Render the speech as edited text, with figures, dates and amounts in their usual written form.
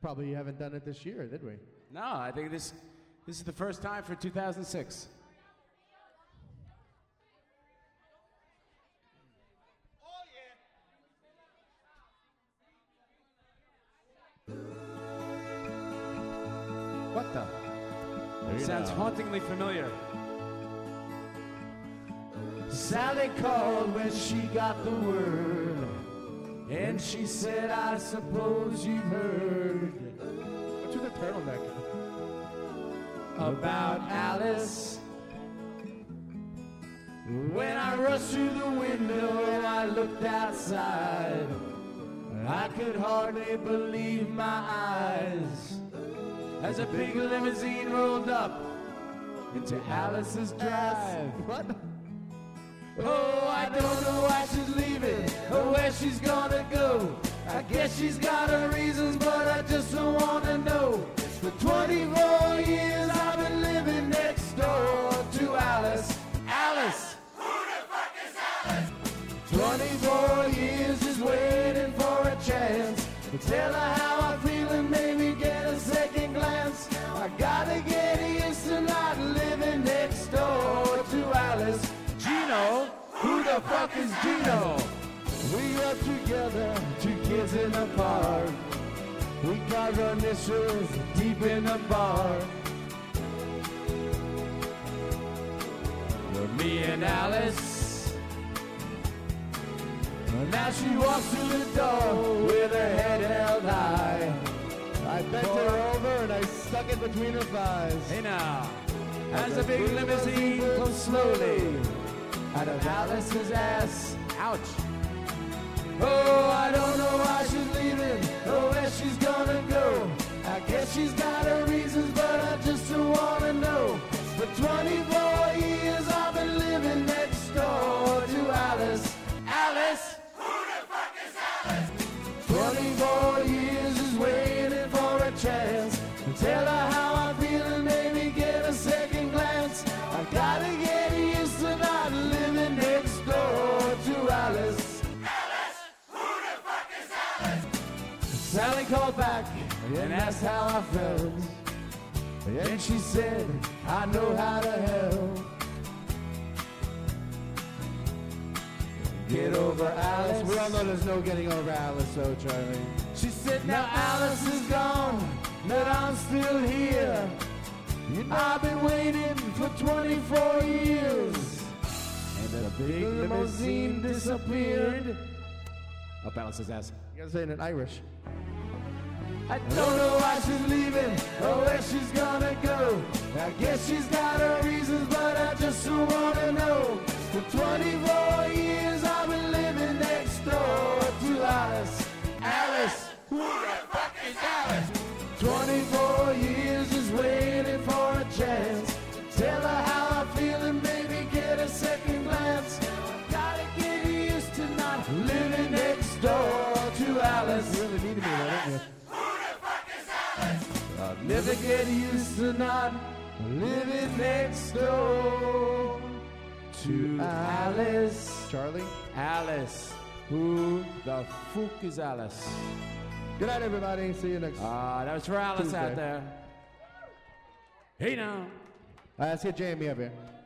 Probably haven't done it this year, did we? No, I think this is the first time for 2006. What the? Sounds hauntingly familiar. Sally called when she got the word, and she said, I suppose you've heard. What's with the turtleneck? About Alice. When I rushed through the window and I looked outside, I could hardly believe my eyes as a big limousine rolled up into Alice's drive. What? Oh, I don't know why she's leaving or where she's gonna go. I guess she's got her reasons, but I just don't wanna know. For 24 years I've been living next door to Alice. Alice! Who the fuck is Alice? 24 years just waiting for a chance to tell her how I feel and maybe get a second glance. I gotta get used to not living next door to Alice. Gino? Who the fuck is Gino? We got together, 2 kids in a park. We carved our initials deep in the bark. Me and Alice. Now she walks through the door with her head held high. I bent her over and I stuck it between her thighs. Hey now, as a big limousine comes slowly out of Alice's ass. Ouch. Oh, I don't know why she's leaving or where she's gonna go. I guess she's got her reasons, but I just don't wanna know. For 24 years I've been living next door to Alice. Alice? Who the fuck is Alice? 24 years is waiting for a chance to tell her how I feel and maybe get a second glance. I gotta get used to not living next door to Alice. Alice! Who the fuck is Alice? Sally called back and asked how I felt. And she said, I know how to help. Get over Alice. We all know there's no getting over Alice, though, Charlie. She said, now Alice is gone, but I'm still here. I've been waiting for 24 years. And the big limousine disappeared. Up Alice's ass. You gotta say it in Irish. I don't know why she's leaving or where she's gonna go. I guess she's got her reasons, but I just don't wanna know. For 24 years I've been living next door to Alice. Alice! Who the fuck is Alice? 24 years just waiting for a chance. Tell her how I feel and maybe get a second glance. Gotta get used to not living next door to Alice. You really needed me there, didn't you? I'll never get used to not living next door to Alice. Charlie? Alice. Who the fuck is Alice? Good night, everybody. See you next That was for Alice Tuesday. out there. Hey now. Let's get Jamie up here.